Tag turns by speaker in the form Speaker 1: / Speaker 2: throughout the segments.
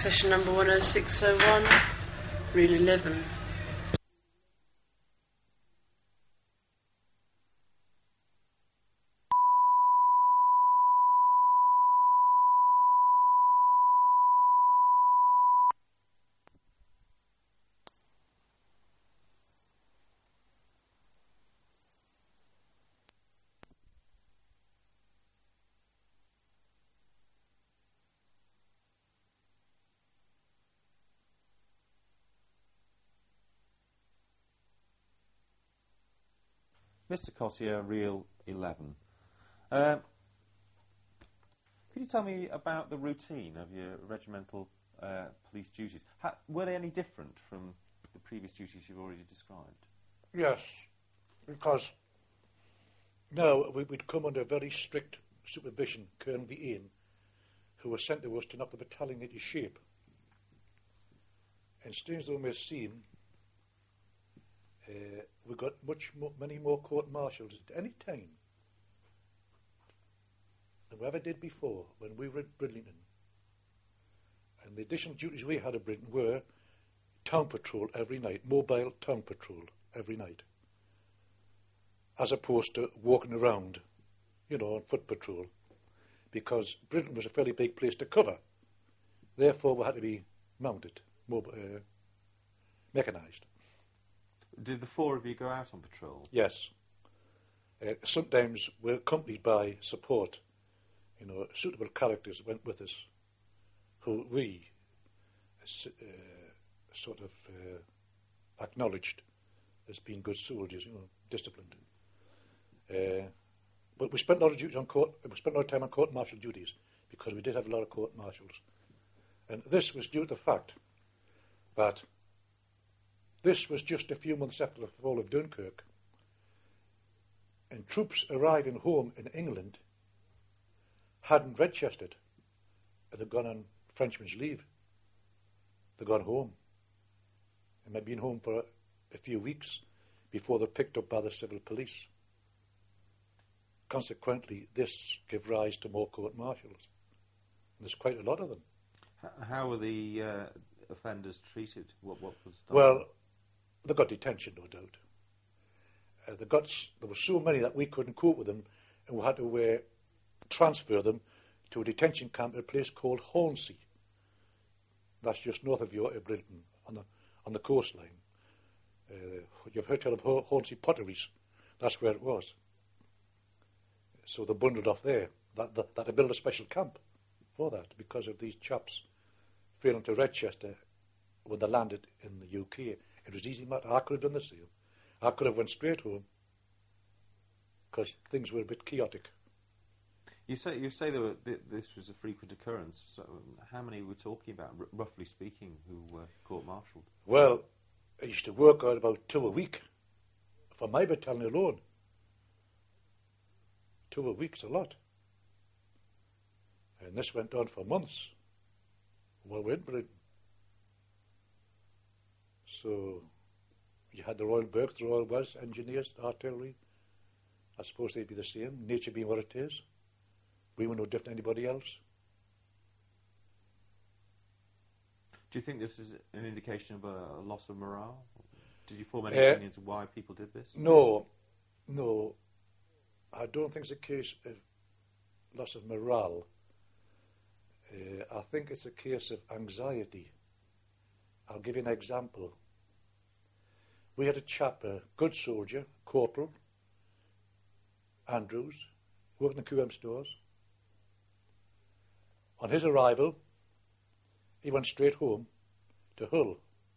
Speaker 1: session number 10601, rule 11.
Speaker 2: Mr. Cossier, Reel 11. Could you tell me about the routine of your regimental police duties? Were they any different from the previous duties you've already described?
Speaker 3: Yes, because now we'd come under very strict supervision, Colonel Ian, who was sent to us to knock the battalion into shape. And strange though it may seem, we got many more court-martials at any time than we ever did before when we were at Bridlington. And the additional duties we had at Bridlington were town patrol every night, mobile town patrol every night, as opposed to walking around, on foot patrol, because Bridlington was a fairly big place to cover. Therefore, we had to be mounted, mechanised.
Speaker 2: Did the four of you go out on patrol?
Speaker 3: Yes. Sometimes we're accompanied by support, suitable characters went with us, who we acknowledged as being good soldiers, disciplined. But we spent a lot of time on court-martial duties because we did have a lot of court-martials, and this was due to the fact that this was just a few months after the fall of Dunkirk, and troops arriving home in England hadn't registered. They'd gone on Frenchman's leave. They'd gone home. And they'd been home for a few weeks before they're picked up by the civil police. Consequently, this gave rise to more court-martials. And there's quite a lot of them.
Speaker 2: How were the offenders treated? What was done?
Speaker 3: Well, they got detention, no doubt. There were so many that we couldn't cope with them, and we had to transfer them to a detention camp at a place called Hornsey. That's just north of Bridlington, on the coastline. You've heard tell of Hornsey Potteries. That's where it was. So they bundled off there. They built a special camp for that because of these chaps failing to register when they landed in the UK. It was easy matter. I could have done the same. I could have went straight home because things were a bit chaotic.
Speaker 2: You say this was a frequent occurrence. So how many were talking about, roughly speaking, who were court-martialed?
Speaker 3: Well, I used to work out about 2 a week for my battalion alone. 2 a week's a lot. And this went on for months while we were in Britain. So you had the Royal Berks, the Royal Welsh, engineers, artillery. I suppose they'd be the same, nature being what it is. We were no different than anybody else.
Speaker 2: Do you think this is an indication of a loss of morale? Did you form any opinions of why people did this?
Speaker 3: No. I don't think it's a case of loss of morale. I think it's a case of anxiety. I'll give you an example. We had a chap, a good soldier, Corporal Andrews, working in the QM stores. On his arrival, he went straight home to Hull.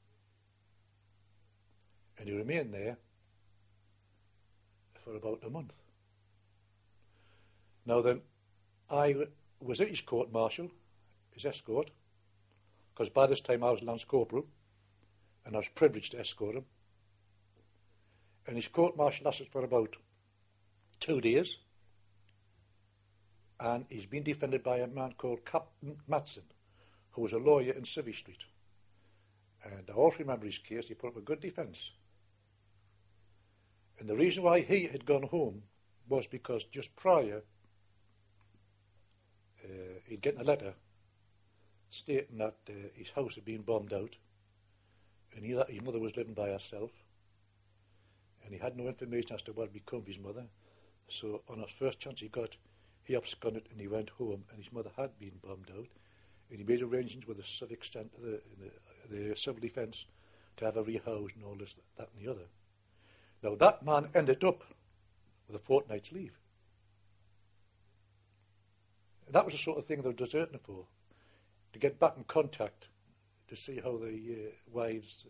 Speaker 3: And he remained there for about a month. Now then, I was at his court-martial, his escort, because by this time I was Lance Corporal, and I was privileged to escort him. And his court-martial lasted for about 2 days, and he's been defended by a man called Captain Matson, who was a lawyer in Civvy Street. And I also remember his case. He put up a good defence. And the reason why he had gone home was because just prior, he'd gotten a letter stating that his house had been bombed out, and his mother was living by herself, and he had no information as to what had become of his mother. So on his first chance he got, he absconded and he went home, and his mother had been bombed out, and he made arrangements with the civic centre, the civil defence, to have her rehoused and all this, that and the other. Now that man ended up with a fortnight's leave. And that was the sort of thing they were deserting for, to get back in contact, to see how the wives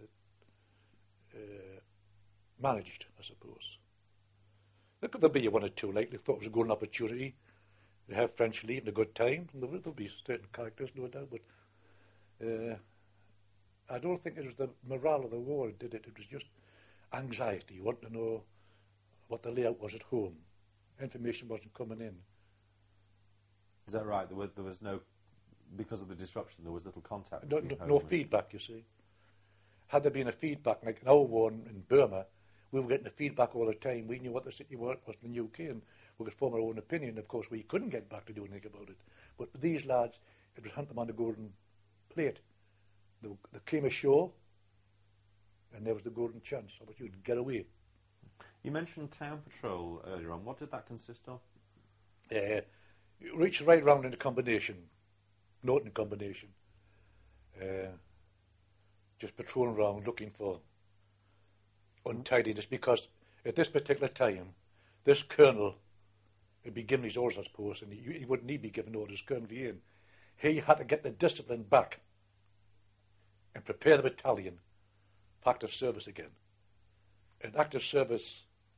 Speaker 3: managed, I suppose. There could be one or two like they thought it was a good opportunity to have French leave and a good time. And there'll be certain characters, no doubt, but I don't think it was the morale of the war that did it. It was just anxiety. You want to know what the layout was at home. Information wasn't coming in.
Speaker 2: Is that right? There was no, because of the disruption, there was little contact.
Speaker 3: No feedback, you see. Had there been a feedback, like in our war in Burma, we were getting the feedback all the time. We knew what the situation was in the UK, and we could form our own opinion. Of course, we couldn't get back to do anything about it. But these lads, it was hunt them on the golden plate. They came ashore, and there was the golden chance. Opportunity to get away.
Speaker 2: You mentioned town patrol earlier on. What did that consist of?
Speaker 3: It reached right round in the combination, Norton combination. Just patrolling around looking for untidiness, because at this particular time, this colonel had been given his orders, I suppose, and he wouldn't need to be given orders, Colonel Vienne. He had to get the discipline back and prepare the battalion for active service again. In active service,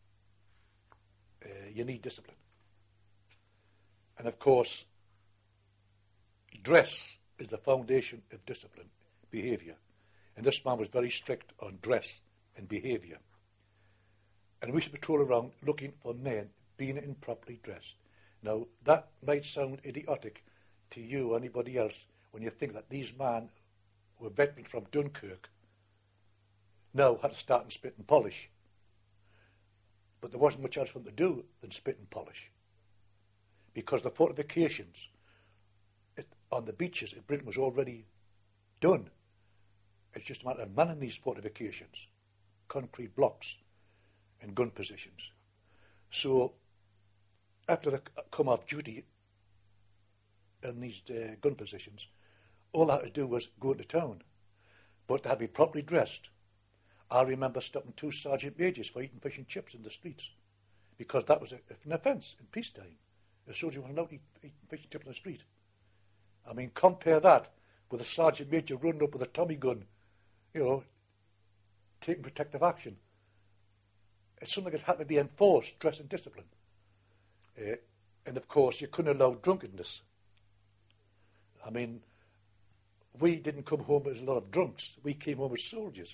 Speaker 3: you need discipline. And of course, dress is the foundation of discipline, behaviour. And this man was very strict on dress and behaviour. And we should patrol around looking for men being improperly dressed. Now, that might sound idiotic to you or anybody else when you think that these men were veterans from Dunkirk, now had to start and spit and polish. But there wasn't much else for them to do than spit and polish. Because the fortifications on the beaches in Britain was already done. It's just a matter of manning these fortifications, concrete blocks and gun positions. So, after they come off duty in these gun positions, all I had to do was go into town. But they had to be properly dressed. I remember stopping 2 sergeant majors for eating fish and chips in the streets, because that was an offence in peacetime. A soldier wasn't allowed to eat fish and chips in the street. I mean, compare that with a sergeant major running up with a Tommy gun, taking protective action. It's something that had to be enforced, dress and discipline. And of course, you couldn't allow drunkenness. I mean, we didn't come home as a lot of drunks. We came home as soldiers.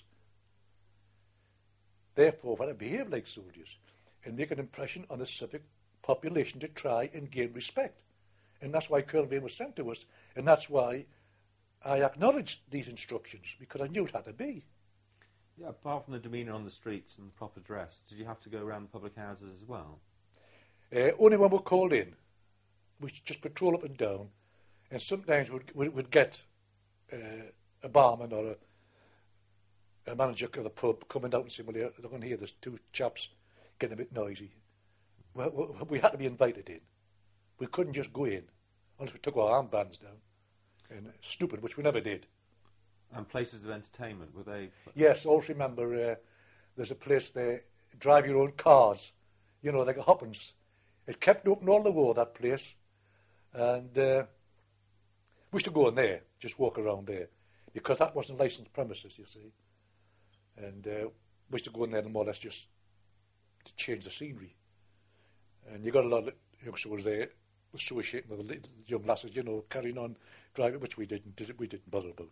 Speaker 3: Therefore, we had to behave like soldiers and make an impression on the civic population to try and gain respect. And that's why Colonel Vienne was sent to us, and that's why I acknowledged these instructions, because I knew it had to be.
Speaker 2: Yeah, apart from the demeanour on the streets and the proper dress, did you have to go around the public houses as well?
Speaker 3: Only when we're called in. We just patrol up and down, and sometimes we'd get a barman or a manager of the pub coming out and saying, well, they're going to hear there's 2 chaps getting a bit noisy. Well, we had to be invited in. We couldn't just go in unless we took our armbands down. And stupid, which we never did.
Speaker 2: And places of entertainment, were they?
Speaker 3: Yes, I also remember there's a place there, drive your own cars, like a Hoppins. It kept open all the war, that place. And we used to go in there, just walk around there, because that wasn't licensed premises, you see. And we used to go in there and more or less just to change the scenery. And you got a lot of youngsters there associating with the young lasses, carrying on driving, which we didn't bother about.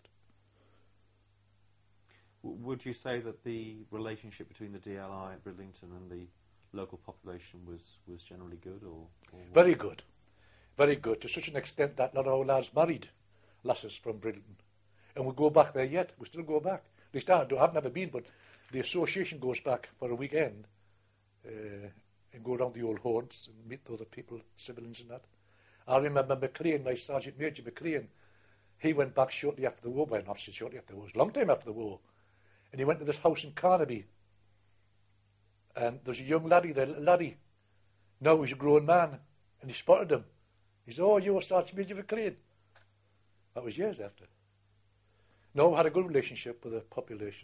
Speaker 2: Would you say that the relationship between the DLI at Bridlington and the local population was generally good, or
Speaker 3: very good, very good, to such an extent that not all lads married lasses from Bridlington, and we go back there yet. We still go back. At least I've never been, but the association goes back for a weekend and go around the old haunts and meet other people, civilians and that. I remember McLean, my Sergeant Major McLean, he went back shortly after the war, well, not shortly after the war, it was a long time after the war, and he went to this house in Carnaby, and there's a young laddie there, little laddie. Now he's a grown man, and he spotted him. He said, "Oh, you're Sergeant Major McLean." That was years after. No, had a good relationship with the population.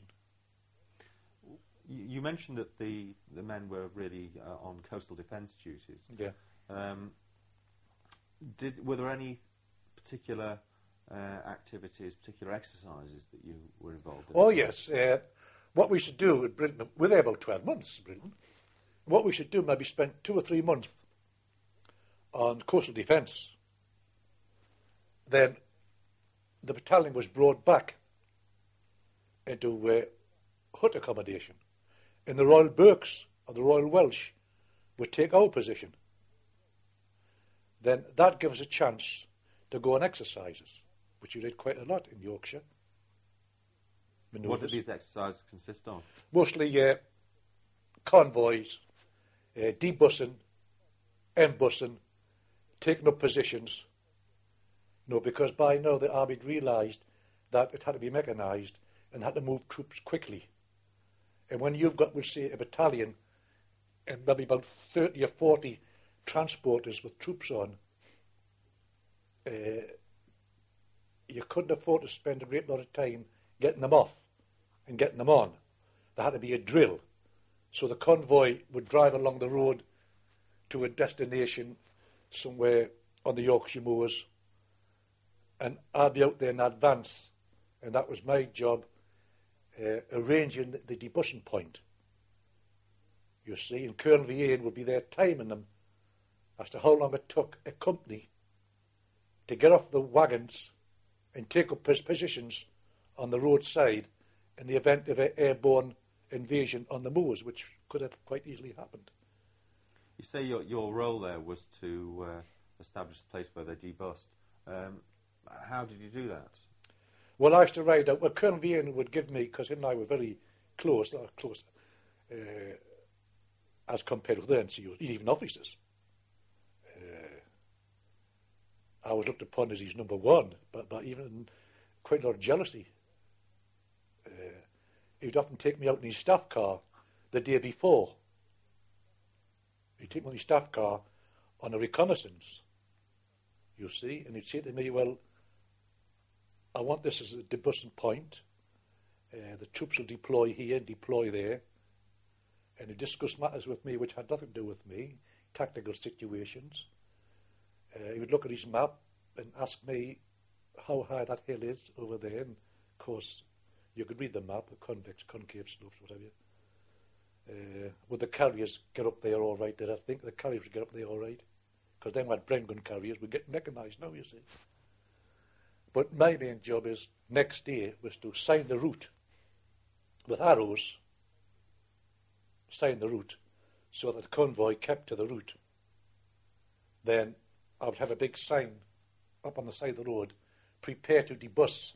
Speaker 2: You mentioned that the men were really on coastal defence duties.
Speaker 3: Yeah.
Speaker 2: Were there any particular activities, particular exercises that you were involved in?
Speaker 3: Oh, yes. What we should do at Britain, we're there about 12 months in Britain. What we should do, maybe spend 2 or 3 months on coastal defence. Then the battalion was brought back into hut accommodation. And the Royal Berks or the Royal Welsh would take our position. Then that gives us a chance to go on exercises, which we did quite a lot in Yorkshire. Manoeuvres.
Speaker 2: What did these exercises consist of?
Speaker 3: Mostly convoys, debussing, embussing, taking up positions. Because by now the army had realised that it had to be mechanised and had to move troops quickly. And when you've got, we'll say, a battalion and maybe about 30 or 40 transporters with troops on, you couldn't afford to spend a great lot of time getting them off and getting them on. There had to be a drill. So the convoy would drive along the road to a destination somewhere on the Yorkshire moors, and I'd be out there in advance, and that was my job, arranging the debussing point. You see, and Colonel Vian would be there timing them as to how long it took a company to get off the wagons and take up his positions on the roadside in the event of an airborne invasion on the moors, which could have quite easily happened.
Speaker 2: You say your role there was to establish a place where they debussed. How did you do that?
Speaker 3: Well, I used to ride out. Well, Colonel Vian would give me, because him and I were very close, as compared with the NCOs, even officers. I was looked upon as his number one, but even quite a lot of jealousy. He'd often take me out in his staff car the day before. He'd take me on his staff car on a reconnaissance, you see, and he'd say to me, "Well, I want this as a debussing point. The troops will deploy here, deploy there." And he'd discuss matters with me which had nothing to do with me, tactical situations. He would look at his map and ask me how high that hill is over there. And of course, you could read the map, convex, concave slopes, whatever. Would the carriers get up there all right? Did I think the carriers would get up there all right? Because then we had Bren gun carriers, we get mechanised now, you see. But my main job is, next day, was to sign the route with arrows, sign the route, so that the convoy kept to the route. Then I would have a big sign up on the side of the road, "Prepare to debus."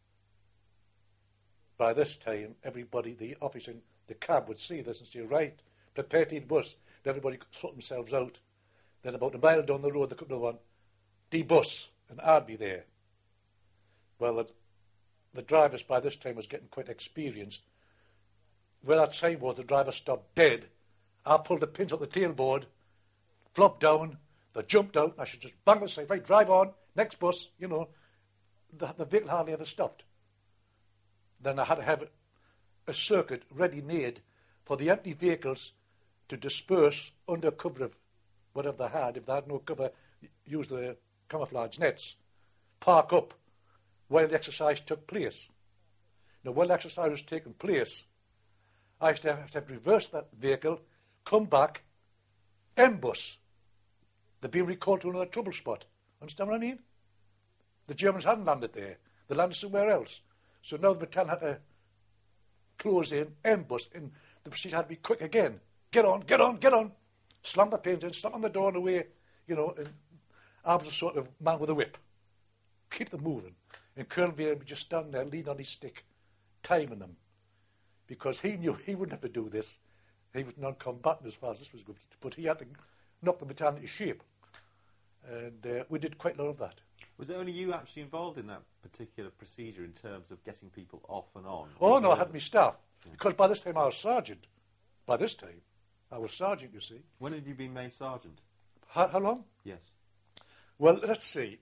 Speaker 3: By this time, everybody, the officer in the cab would see this and say, "Right, prepare to debus." And everybody could sort themselves out. Then about a mile down the road, there could be one, "Debus," and I'd be there. Well, the drivers by this time was getting quite experienced. Where that sign was, the driver stopped dead. I pulled the pins off the tailboard, flopped down, they jumped out, and I should just bang the sign, "Right, drive on, next bus," The vehicle hardly ever stopped. Then I had to have a circuit ready-made for the empty vehicles to disperse under cover of whatever they had. If they had no cover, use the camouflage nets, park up while the exercise took place. Now, while the exercise was taking place, I used to have to reverse that vehicle, come back, embuss. They'd been recalled to another trouble spot. Understand what I mean? The Germans hadn't landed there. They landed somewhere else. So now the battalion had to close in, embuss, and the procedure had to be quick again. Get on, get on, get on. Slam the pins in, slam on the door and away, and I was a sort of man with a whip. Keep them moving. And Colonel Vian would just stand there, lean on his stick, timing them. Because he knew he wouldn't have to do this. He was non-combatant as far as this was concerned. But he had to knock the battalion into shape. And we did quite a lot of that.
Speaker 2: Was it only you actually involved in that particular procedure in terms of getting people off and on?
Speaker 3: Oh, no, I had my staff. Because by this time I was sergeant. By this time, I was sergeant, you see.
Speaker 2: When had you been made sergeant?
Speaker 3: How long?
Speaker 2: Yes.
Speaker 3: Well, let's see.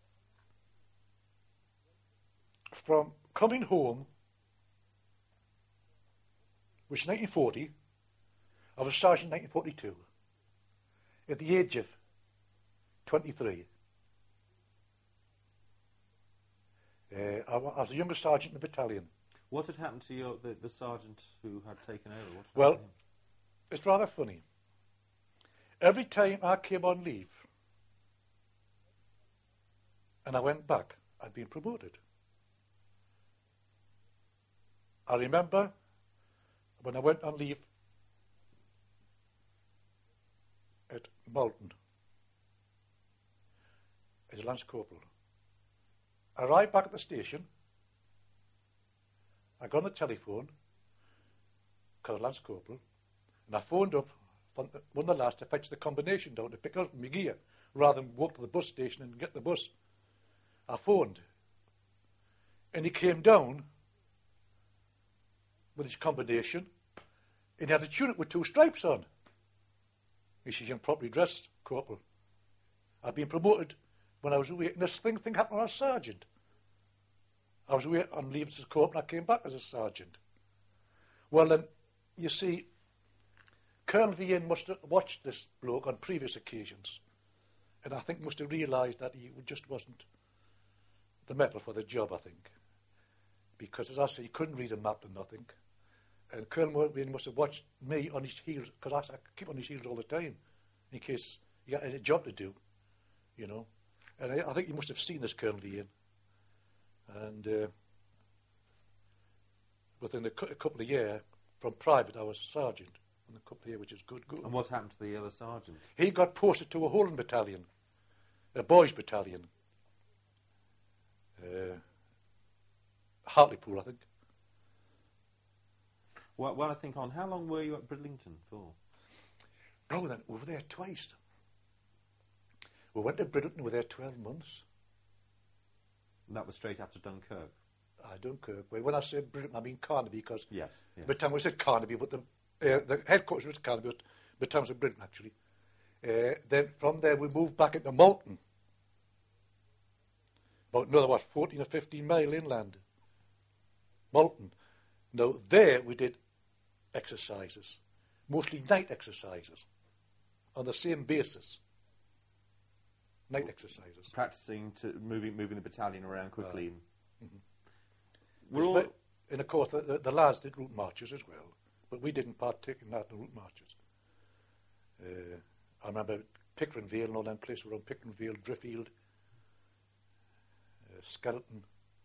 Speaker 3: From coming home, which was 1940, I was sergeant in 1942, at the age of 23. I was the youngest sergeant in the battalion.
Speaker 2: What had happened to the sergeant who had taken over?
Speaker 3: Well, it's rather funny. Every time I came on leave and I went back, I'd been promoted. I remember when I went on leave at Malton as a Lance Corporal. I arrived back at the station. I got on the telephone, because I was Lance Corporal, and I phoned up one of the lads to fetch the combination down to pick up my gear, rather than walk to the bus station and get the bus. I phoned, and he came down with his combination, and he had a tunic with 2 stripes on. He said, "You're properly dressed, Corporal. I've been promoted when I was away, and this thing happened when I was sergeant. I was away on leave as a corporal, and I came back as a sergeant." Well, then, you see, Colonel Vian must have watched this bloke on previous occasions, and I think must have realised that he just wasn't the metal for the job, I think. Because, as I say, he couldn't read a map and nothing. And Colonel Vian must have watched me on his heels, because I keep on his heels all the time, in case he got any job to do, you know. And I think he must have seen this Colonel Vian. And within a couple of years, from private, I was sergeant. In a couple of years, which is good.
Speaker 2: And what happened to the other sergeant?
Speaker 3: He got posted to a Holland battalion, a boys' battalion. Hartlepool, I think.
Speaker 2: Well, I think on. How long were you at Bridlington for?
Speaker 3: Oh, then we were there twice. We went to Bridlington, we were there 12 months.
Speaker 2: And that was straight after Dunkirk?
Speaker 3: Dunkirk. Well, when I say Bridlington, I mean Carnaby, because
Speaker 2: yes.
Speaker 3: by the time we said Carnaby, but the headquarters was Carnaby, but by the time it was Bridlington, actually. Then from there we moved back into Malton. About another, 14 or 15 mile inland. Malton. Now, there we did exercises, mostly night exercises, on the same basis. Night exercises.
Speaker 2: Practicing to moving the battalion around quickly.
Speaker 3: And of course, the lads did route marches as well, but we didn't partake in that, the route marches. I remember Pickering Vale and all them places around Pickering Vale, Driffield, Skeleton.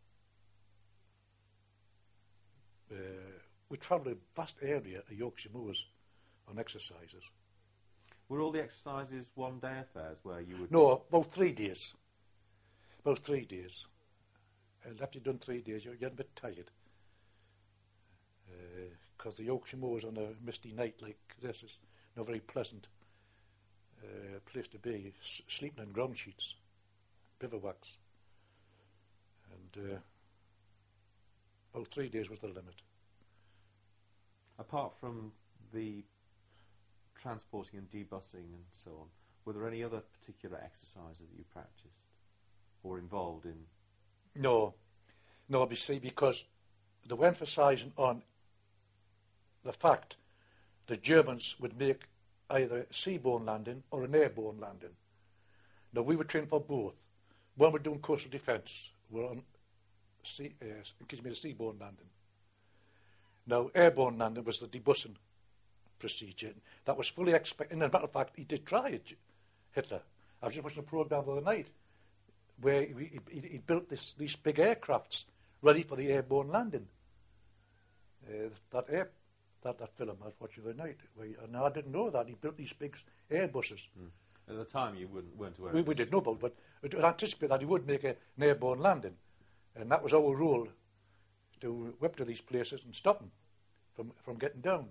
Speaker 3: We travelled a vast area of Yorkshire Moors on exercises.
Speaker 2: Were all the exercises one-day affairs where you would...
Speaker 3: No, about 3 days. About 3 days. And after you've done 3 days, you're getting a bit tired. Because the Yorkshire Moors on a misty night like this is not very pleasant place to be. Sleeping on ground sheets, bivouacs. And about 3 days was the limit.
Speaker 2: Apart from the transporting and debussing and so on, were there any other particular exercises that you practiced or involved in?
Speaker 3: No, obviously, because they were emphasising on the fact the Germans would make either a seaborne landing or an airborne landing. Now, we were trained for both. When we're doing coastal defence, we're on a seaborne landing. Now, airborne landing was the debussing procedure. That was fully expected. And as a matter of fact, he did try it, Hitler. I was just watching a programme the other night where he built these big aircrafts ready for the airborne landing. That film I was watching the other night. And I didn't know that. He built these big Airbuses.
Speaker 2: At the time, you weren't aware.
Speaker 3: We didn't know about it, but it would anticipate that he would make an airborne landing. And that was our role, to whip to these places and stop them from getting down.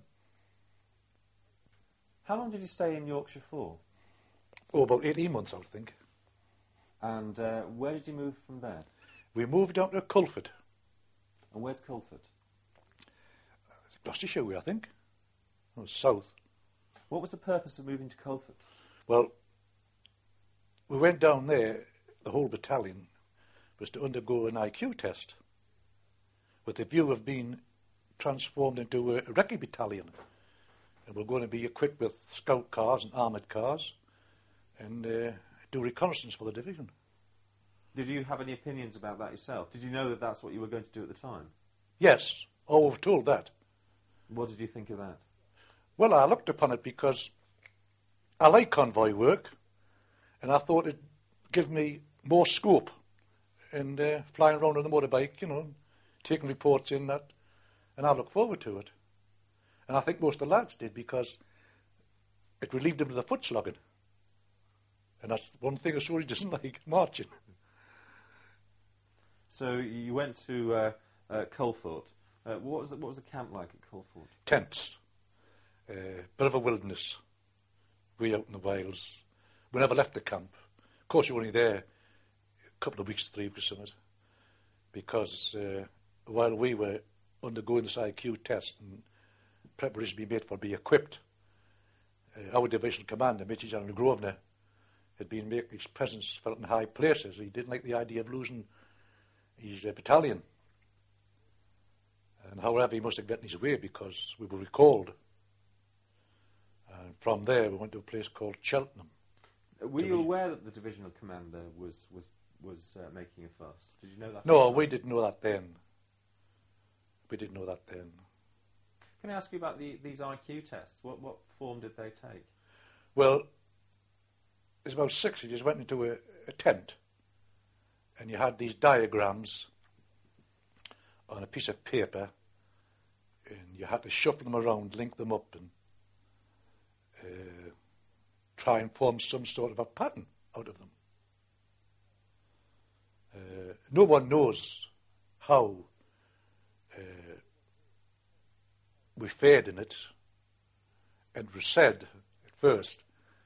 Speaker 2: How long did you stay in Yorkshire for?
Speaker 3: Oh, about 18 months, I would think.
Speaker 2: And where did you move from there?
Speaker 3: We moved down to Culford.
Speaker 2: And where's Culford?
Speaker 3: Gloucestershire way, I think. It was south.
Speaker 2: What was the purpose of moving to Culford?
Speaker 3: Well, we went down there, the whole battalion was to undergo an IQ test with the view of being transformed into a recce battalion. And we're going to be equipped with scout cars and armoured cars and do reconnaissance for the division.
Speaker 2: Did you have any opinions about that yourself? Did you know that that's what you were going to do at the time?
Speaker 3: Yes. Oh, we were told that.
Speaker 2: What did you think of that?
Speaker 3: Well, I looked upon it because I like convoy work, and I thought it'd give me more scope in flying around on the motorbike, taking reports in that, and I look forward to it. And I think most of the lads did because it relieved them of the foot slogging. And that's one thing a soldier doesn't like, marching.
Speaker 2: So you went to Culford. What was the camp like at Culford?
Speaker 3: Tents. Bit of a wilderness. Way out in the wilds. We never left the camp. Of course, you were only there a couple of weeks, 3 weeks or something. Because while we were undergoing this IQ test and preparation being made for being equipped, our division commander, Major General Grosvenor, had been making his presence felt in high places. He didn't like the idea of losing his battalion. And however, he must have gotten his way because we were recalled. And from there, we went to a place called Cheltenham.
Speaker 2: Were you aware that the divisional commander was making a fuss? Did you know that?
Speaker 3: No, we didn't know that then. We didn't know that then.
Speaker 2: Can I ask you about these IQ tests? What form did they take?
Speaker 3: Well, there's about 6 of you just went into a tent, and you had these diagrams on a piece of paper, and you had to shuffle them around, link them up, and try and form some sort of a pattern out of them. No one knows how we fared in it, and it was said at first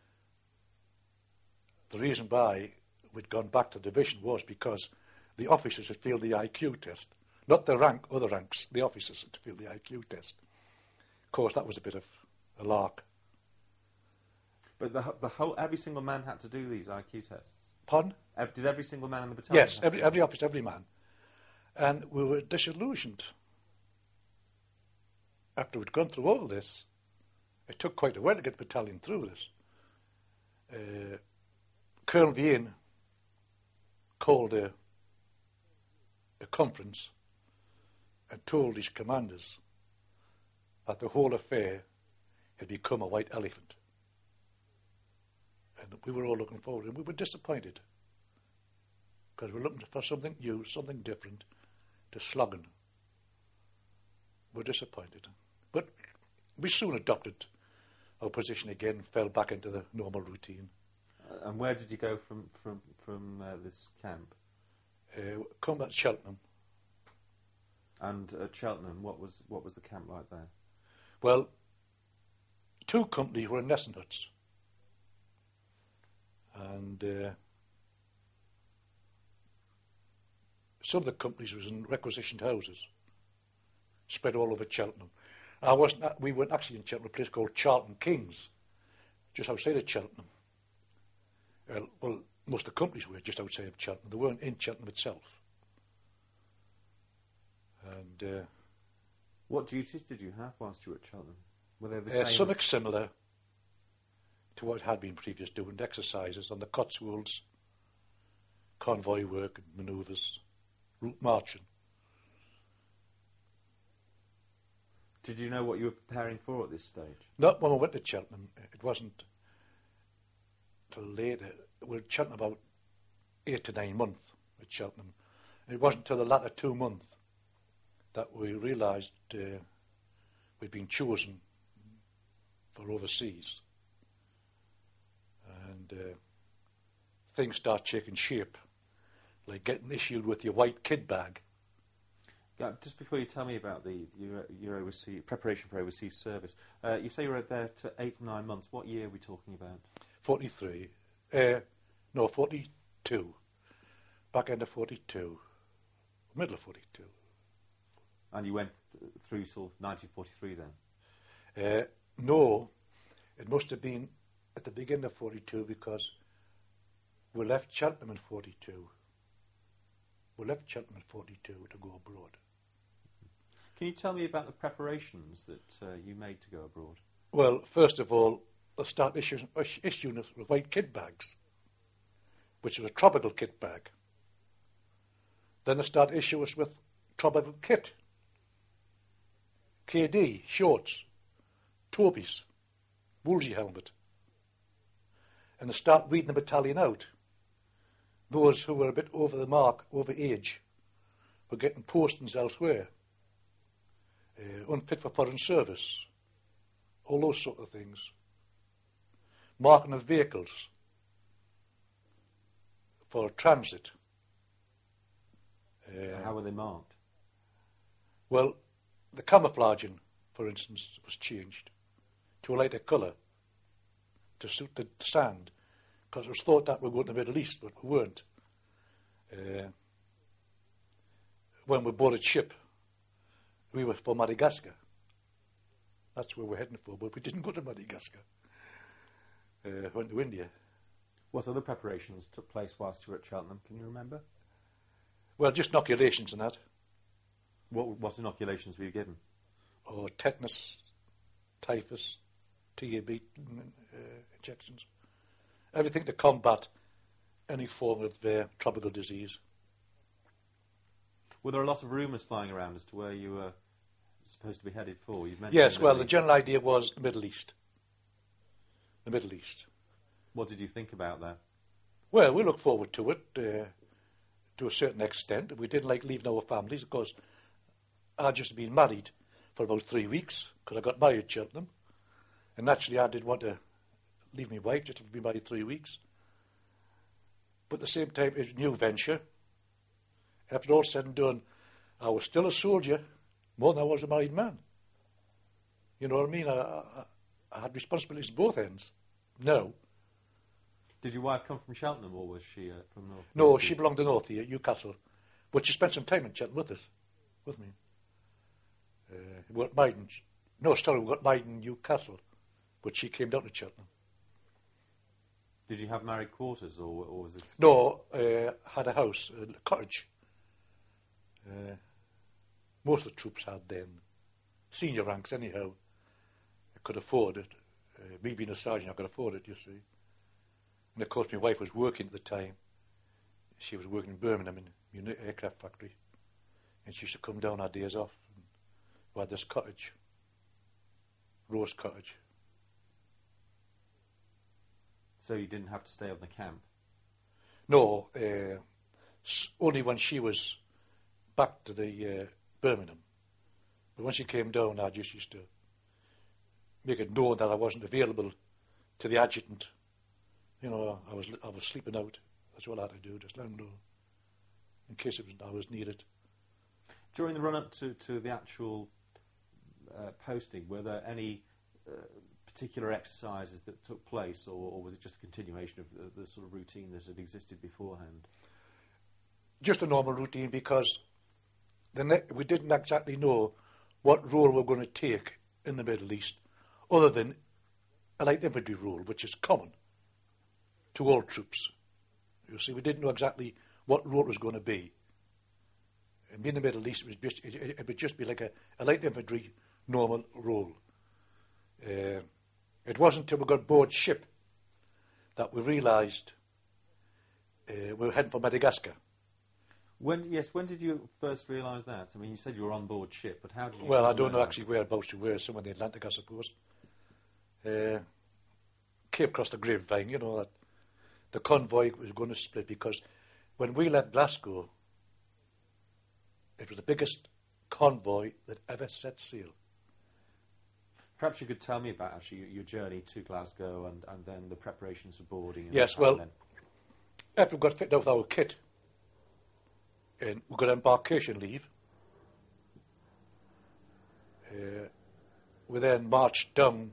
Speaker 3: the reason why we'd gone back to the division was because the officers had failed the IQ test. Not the other ranks, the officers had failed the IQ test. Of course, that was a bit of a lark.
Speaker 2: But every single man had to do these IQ tests?
Speaker 3: Pardon?
Speaker 2: Did every single man in the battalion?
Speaker 3: Yes, every officer, every man. And we were disillusioned. After we'd gone through all this, it took quite a while to get the battalion through this. Colonel Vienne called a conference and told his commanders that the whole affair had become a white elephant. And we were all looking forward, and we were disappointed because we were looking for something new, something different to slogging. We're disappointed. But we soon adopted our position again, fell back into the normal routine.
Speaker 2: And where did you go from this camp?
Speaker 3: Combat Cheltenham.
Speaker 2: And at Cheltenham, what was the camp like there?
Speaker 3: Well, 2 companies were in nesting huts. And some of the companies was in requisitioned houses, spread all over Cheltenham. We weren't actually in Cheltenham, a place called Charlton Kings, just outside of Cheltenham. Well, most of the companies were just outside of Cheltenham. They weren't in Cheltenham itself. And
Speaker 2: what duties did you have whilst you were at Cheltenham? Were they the same?
Speaker 3: Something similar to what had been previous doing, exercises on the Cotswolds, convoy work and manoeuvres, route marching.
Speaker 2: Did you know what you were preparing for at this stage?
Speaker 3: Not when we went to Cheltenham. It wasn't till later. We were at Cheltenham about 8 to 9 months at Cheltenham. It wasn't until the latter 2 months that we realised we'd been chosen for overseas. And things start taking shape, like getting issued with your white kid bag.
Speaker 2: Just before you tell me about your overseas preparation for overseas service, you say you were there to 8 to 9 months. What year are we talking about?
Speaker 3: 42. back end of 42, middle of 42.
Speaker 2: And you went through sort of 1943 then?
Speaker 3: No, it must have been at the beginning of 42 because we left Cheltenham in 42. We left Cheltenham in 42 to go abroad.
Speaker 2: Can you tell me about the preparations that you made to go abroad?
Speaker 3: Well, first of all, I started issuing us with white kit bags, which was a tropical kit bag. Then I started issuing us with tropical kit, KD, shorts, Tobies, Woolsey helmet. And I started weeding the battalion out. Those who were a bit over the mark, over age, were getting postings elsewhere. Unfit for foreign service, all those sort of things. Marking of vehicles for transit.
Speaker 2: How were they marked?
Speaker 3: Well, the camouflaging, for instance, was changed to a lighter colour to suit the sand, because it was thought that we were going to the Middle East, but we weren't. When we boarded ship, we were for Madagascar. That's where we're heading for, but we didn't go to Madagascar. Went to India.
Speaker 2: What other preparations took place whilst you were at Cheltenham? Can you remember?
Speaker 3: Well, just inoculations and that.
Speaker 2: What inoculations were you given?
Speaker 3: Or tetanus, typhus, TB injections. Everything to combat any form of tropical disease.
Speaker 2: Were there a lot of rumours flying around as to where you were supposed to be headed for? You've mentioned
Speaker 3: yes, well, the general idea was the Middle East. The Middle East.
Speaker 2: What did you think about that?
Speaker 3: Well, we look forward to it to a certain extent. We didn't like leaving our families because I'd just been married for about 3 weeks because I got married at Cheltenham. And naturally, I didn't want to leave my wife just to be married 3 weeks. But at the same time, it was a new venture. After all said and done, I was still a soldier more than I was a married man. You know what I mean? I had responsibilities at both ends. No.
Speaker 2: Did your wife come from Cheltenham, or was she from North?
Speaker 3: No, she belonged to North here, Newcastle. But she spent some time in Cheltenham with me. We got married we got married in Newcastle, but she came down to Cheltenham.
Speaker 2: Did you have married quarters, or was this?
Speaker 3: No, had a house, a cottage. Most of the troops had then. Senior ranks, anyhow. I could afford it. Me being a sergeant, I could afford it, you see. And of course, my wife was working at the time. She was working in Birmingham in the aircraft factory. And she used to come down our days off. And we had this cottage, Rose Cottage.
Speaker 2: So you didn't have to stay on the camp?
Speaker 3: No, only when she was back to the Birmingham. But when she came down, I just used to make it known that I wasn't available to the adjutant. You know, I was sleeping out. That's all I had to do, just let him know, in case I was needed.
Speaker 2: During the run-up to the actual posting, were there any particular exercises that took place, or was it just a continuation of the sort of routine that had existed beforehand?
Speaker 3: Just a normal routine, because we didn't exactly know what role we were going to take in the Middle East, other than a light infantry role, which is common to all troops. You see, we didn't know exactly what role it was going to be. And in the Middle East, it would just be like a light infantry normal role. It wasn't until we got aboard ship that we realised we were heading for Madagascar.
Speaker 2: When did you first realise that? I mean, you said you were on board ship, but how did you...
Speaker 3: Well, I don't know actually whereabouts we were, somewhere in the Atlantic, I suppose. Came across the grapevine, you know, that the convoy was going to split, because when we left Glasgow, it was the biggest convoy that ever set sail.
Speaker 2: Perhaps you could tell me about actually your journey to Glasgow and then the preparations for boarding.
Speaker 3: Yes, well, after we got fitted out with our kit, and we got embarkation leave, we then marched down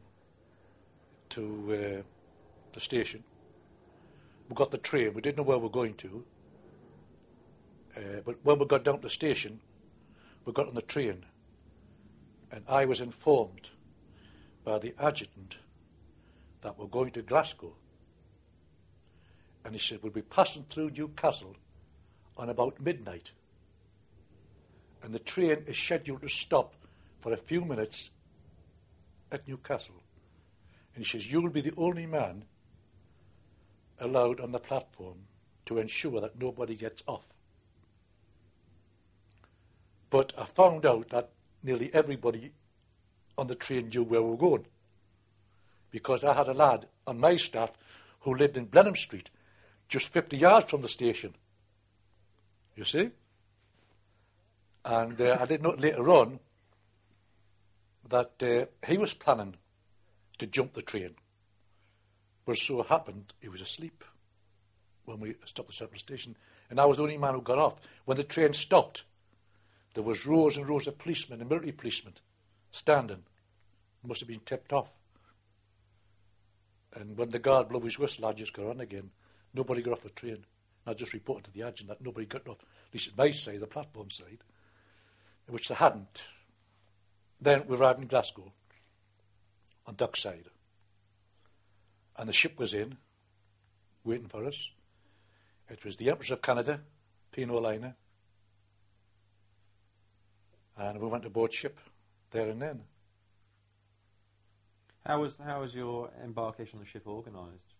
Speaker 3: to the station. We got the train. We didn't know where we were going to. But when we got down to the station, we got on the train, and I was informed by the adjutant that we're going to Glasgow. And he said, we'll be passing through Newcastle on about midnight. And the train is scheduled to stop for a few minutes at Newcastle. And he says, you'll be the only man allowed on the platform to ensure that nobody gets off. But I found out that nearly everybody on the train knew where we were going, because I had a lad on my staff who lived in Blenheim Street, just 50 yards from the station. You see? And I did note later on that he was planning to jump the train. But so happened he was asleep when we stopped at Central Station, and I was the only man who got off. When the train stopped, there was rows and rows of policemen and military policemen standing. Must have been tipped off. And when the guard blew his whistle, I just got on again. Nobody got off the train. I just reported to the adjutant that nobody got off, at least at my side, the platform side, which they hadn't. Then we arrived in Glasgow on Dockside. And the ship was in, waiting for us. It was the Empress of Canada, P&O liner. And we went aboard ship there and then.
Speaker 2: How was your embarkation on the ship organised?